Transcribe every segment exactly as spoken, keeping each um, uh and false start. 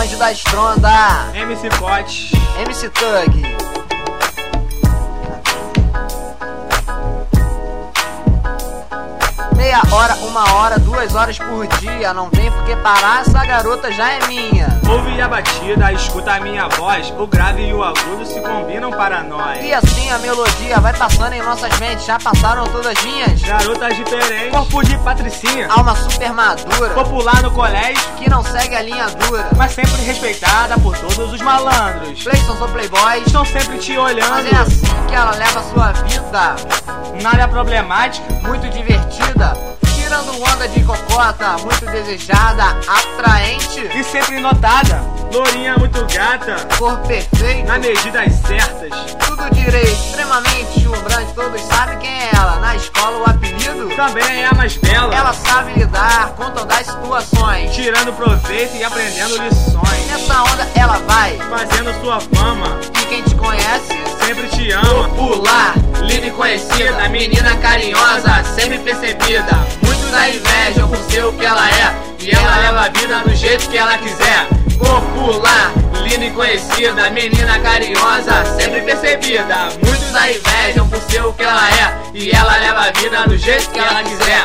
anjo da estronda, M C Pote, M C Thug. Meia hora, uma hora, duas horas por dia. Não vem porque parar, essa garota já é minha. Ouve a batida, escuta a minha voz. O grave e o agudo se combinam para nós. E assim a melodia vai passando em nossas mentes. Já passaram todas minhas garotas diferentes, corpo de patricinha, alma super madura, popular no colégio, que não segue a linha dura, mas sempre respeitada por todos os malandros. Playsons ou playboys estão sempre te olhando. Mas é assim que ela leva a sua vida. Nada problemática, muito divertida, tirando onda de cocota, muito desejada, atraente e sempre notada. Lourinha muito gata, cor perfeita, na medidas certas, tudo direito, extremamente deslumbrante. Todos sabem quem é ela. Na escola o apelido também é a mais bela. Ela sabe lidar com todas as situações, tirando proveito e aprendendo lições. Nessa onda ela vai fazendo sua fama, e quem te conhece sempre te ama. Popular, linda e conhecida, menina carinhosa, sempre percebida. Muitos a invejam por ser o que ela é, e ela leva a vida do jeito que ela quiser. Popular, linda e conhecida, menina carinhosa, sempre percebida. Muitos a invejam por ser o que ela é, e ela leva a vida do jeito que ela quiser.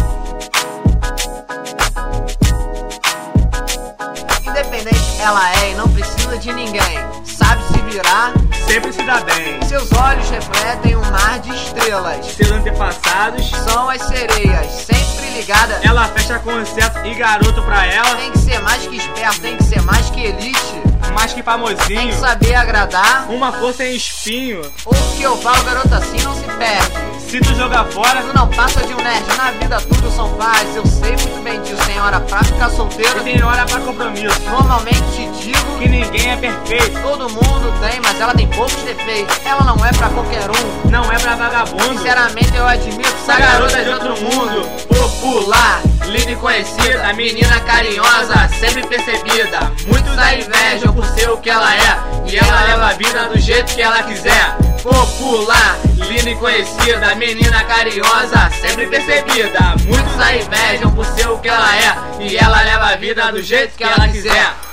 Independente ela é e não precisa de ninguém. Sabe se virar, sempre se dá bem. Seus olhos refletem um mar de estrelas. Seus antepassados são as sereias, sempre ligada. Ela fecha concerto e garoto pra ela tem que ser mais que esperto, tem que ser mais que elite, mais que famosinho, tem que saber agradar. Uma força em espinho. O que eu falo, garoto, assim não se perde. Se tu jogar fora, tu não passa de um nerd. Na vida tudo são paz, eu sei muito bem disso. Tem hora pra ficar solteiro e tem hora pra compromisso. Normalmente te digo que ninguém é perfeito. Todo mundo tem, mas ela tem poucos defeitos. Ela não é pra qualquer um, não é pra vagabundo. Sinceramente eu admito, essa garota é de outro mundo. Popular, linda e conhecida, a menina carinhosa, sempre percebida. Muitos a invejam por ser o que ela é, e ela leva a vida do jeito que ela quiser. Popular, linda e conhecida, menina carinhosa, sempre percebida. Muitos a invejam por ser o que ela é, e ela leva a vida do jeito que ela quiser.